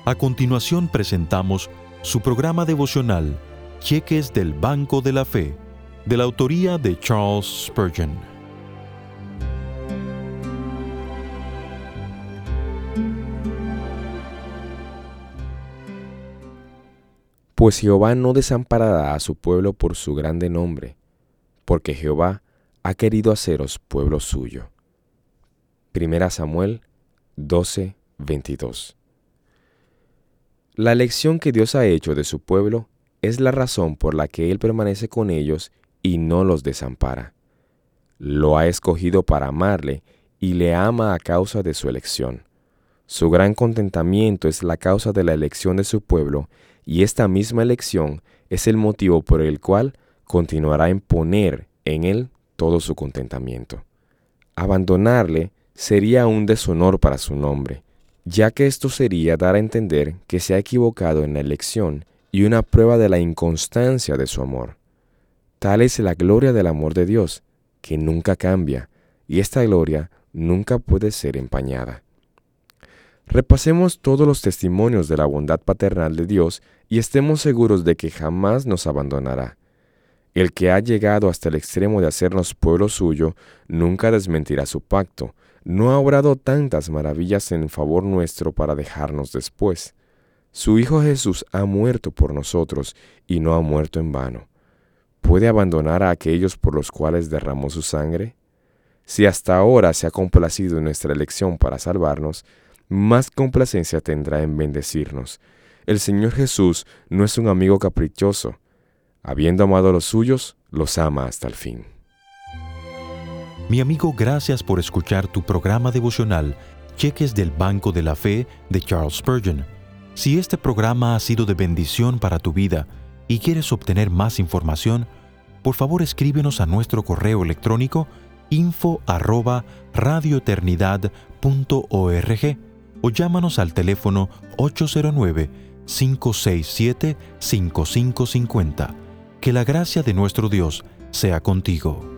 A continuación presentamos su programa devocional, Cheques del Banco de la Fe, de la autoría de Charles Spurgeon. Pues Jehová no desamparará a su pueblo por su grande nombre, porque Jehová ha querido haceros pueblo suyo. 1 Samuel 12:22. La elección que Dios ha hecho de su pueblo es la razón por la que Él permanece con ellos y no los desampara. Lo ha escogido para amarle y le ama a causa de su elección. Su gran contentamiento es la causa de la elección de su pueblo, y esta misma elección es el motivo por el cual continuará en poner en Él todo su contentamiento. Abandonarle sería un deshonor para su nombre, ya que esto sería dar a entender que se ha equivocado en la elección y una prueba de la inconstancia de su amor. Tal es la gloria del amor de Dios, que nunca cambia, y esta gloria nunca puede ser empañada. Repasemos todos los testimonios de la bondad paternal de Dios y estemos seguros de que jamás nos abandonará. El que ha llegado hasta el extremo de hacernos pueblo suyo nunca desmentirá su pacto. No ha obrado tantas maravillas en favor nuestro para dejarnos después. Su Hijo Jesús ha muerto por nosotros y no ha muerto en vano. ¿Puede abandonar a aquellos por los cuales derramó su sangre? Si hasta ahora se ha complacido en nuestra elección para salvarnos, más complacencia tendrá en bendecirnos. El Señor Jesús no es un amigo caprichoso. Habiendo amado a los suyos, los ama hasta el fin. Mi amigo, gracias por escuchar tu programa devocional, Cheques del Banco de la Fe, de Charles Spurgeon. Si este programa ha sido de bendición para tu vida y quieres obtener más información, por favor escríbenos a nuestro correo electrónico info@radioeternidad.org o llámanos al teléfono 809-567-5550. Que la gracia de nuestro Dios sea contigo.